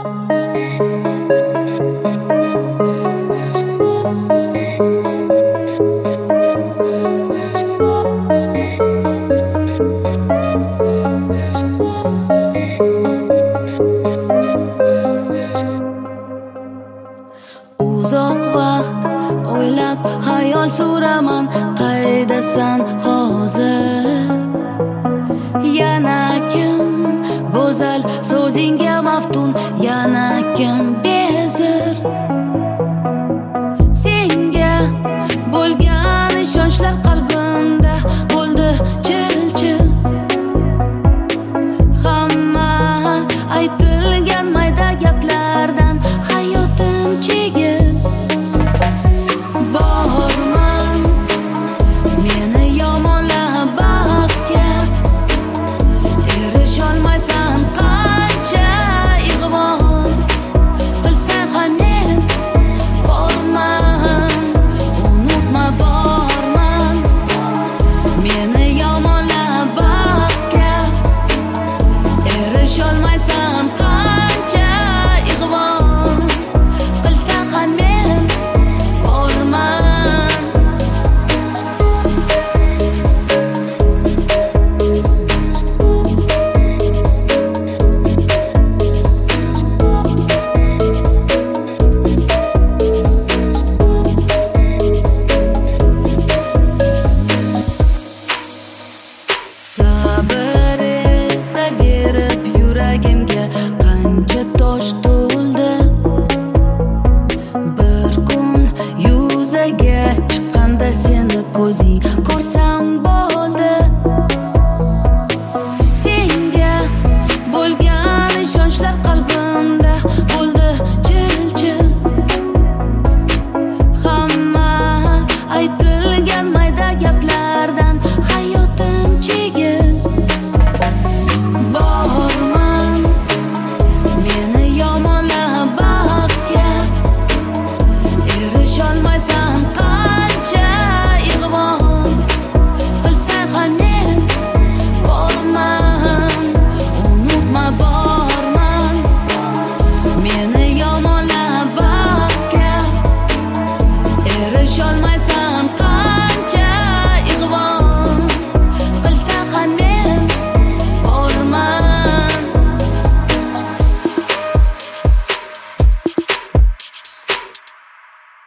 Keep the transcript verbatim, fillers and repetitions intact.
Uzoq vaqt o'ylab xayol suraman, qaydasan hozir? Yana kim go'zal so'zingga maftun, yana kim bezir? Senga bo'lgan ishonchlar qalbimda bo'ldi chil-chil. Hamma aytilgan mayda gaplardan hayotim chigil. Borman meni yomonlab baxtga, erisholmaysan qancha ig'von qilsang ham men borman. Unutma borman meni yomonlab baxtga, erisholmaysan qancha ig'von qilsang ham men borman. Sabr etaverib yuragimga qancha tosh